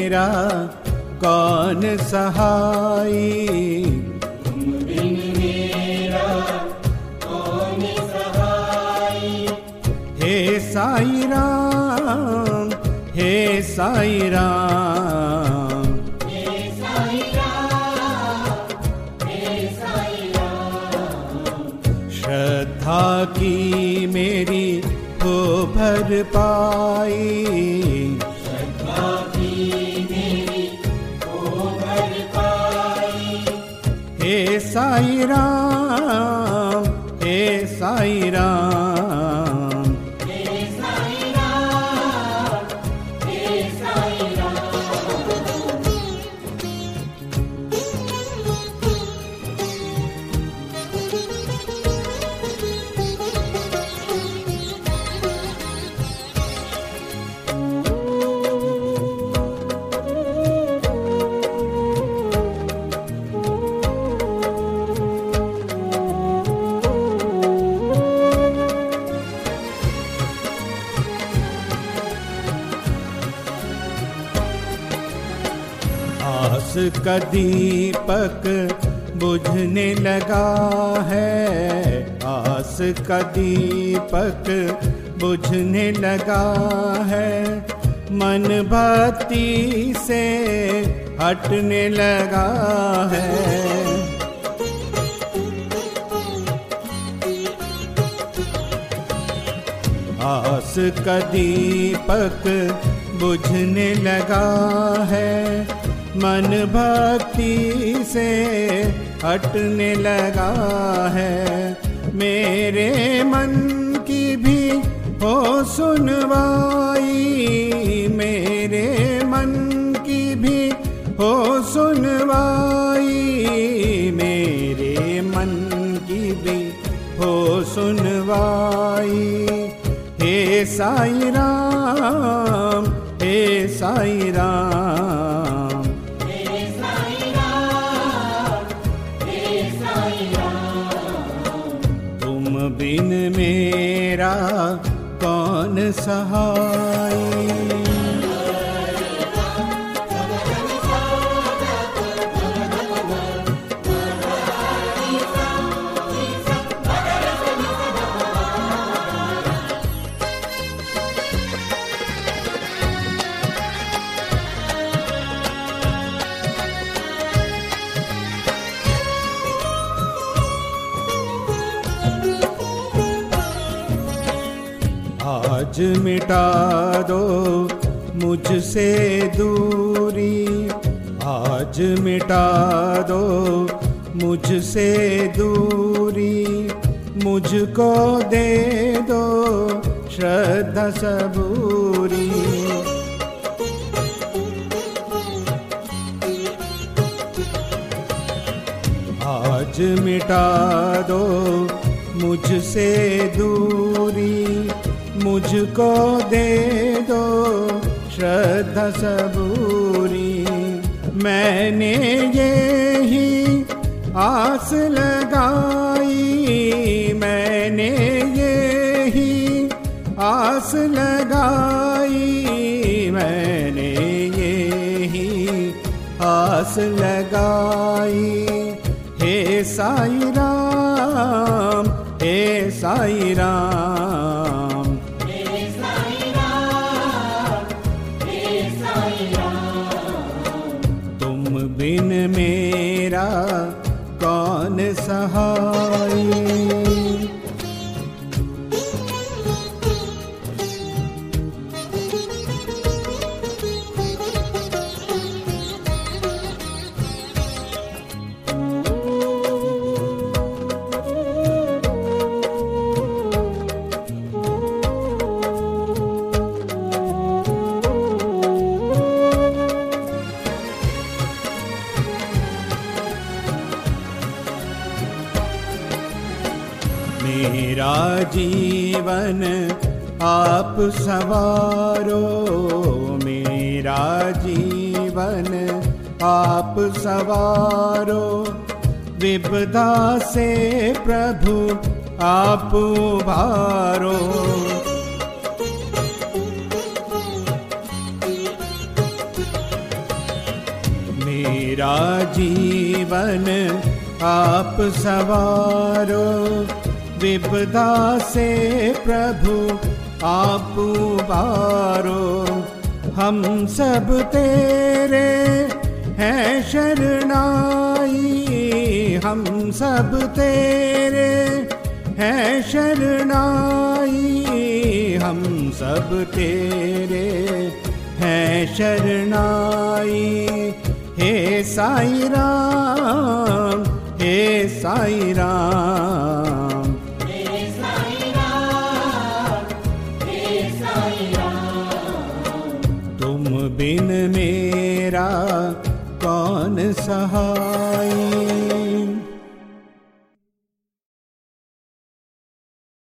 मेरा कौन सहाई। तुम बिन मेरा कौन सहाई। हे साईं राम, हे साईं राम, हे साईं राम, हे साईं राम। श्रद्धा की मेरी हो भर पाई। श्रद्धा की मेरी हो भर पाई। हे साईं राम, हे साईं राम, हे साईं राम, हे साईं राम। आस का दीपक बुझने लगा है। आस का दीपक बुझने लगा है। मन भक्ति से हटने लगा है। आस का दीपक बुझने लगा है। मन भक्ति से हटने लगा है। मेरे मन की भी हो सुनवाई। मेरे मन की भी हो सुनवाई। मेरे मन की भी हो सुनवाई। हे साईं राम, हे साईं राम, हे साईं राम, हे साईं राम। तुम बिन मेरा कौन सहाई। आज मिटा दो मुझसे दूरी। आज मिटा दो मुझसे दूरी। मुझको दे दो श्रद्धा सबूरी। आज मिटा दो मुझसे दूरी। मुझको दे दो श्रद्धा सबूरी। मैंने यही आस लगाई। मैंने यही आस लगाई। मैंने यही आस लगाई। हे साईं राम, हे साईं राम, हे साईं राम, हे साईं राम। तुम बिन मेरा कौन सहाई। मेरा जीवन आप सवारो। मेरा जीवन आप सवारो। विपदा से प्रभु आप उबारो। मेरा जीवन आप सवारो, विपदा से प्रभु आप उबारो। हम सब तेरे हैं शरणाई, हम सब तेरे हैं शरणाई, हम सब तेरे हैं शरणाई। हे साईं राम, हे साईं राम, हे साईं राम, हे साईं राम। तुम बिन मेरा कौन सहाय।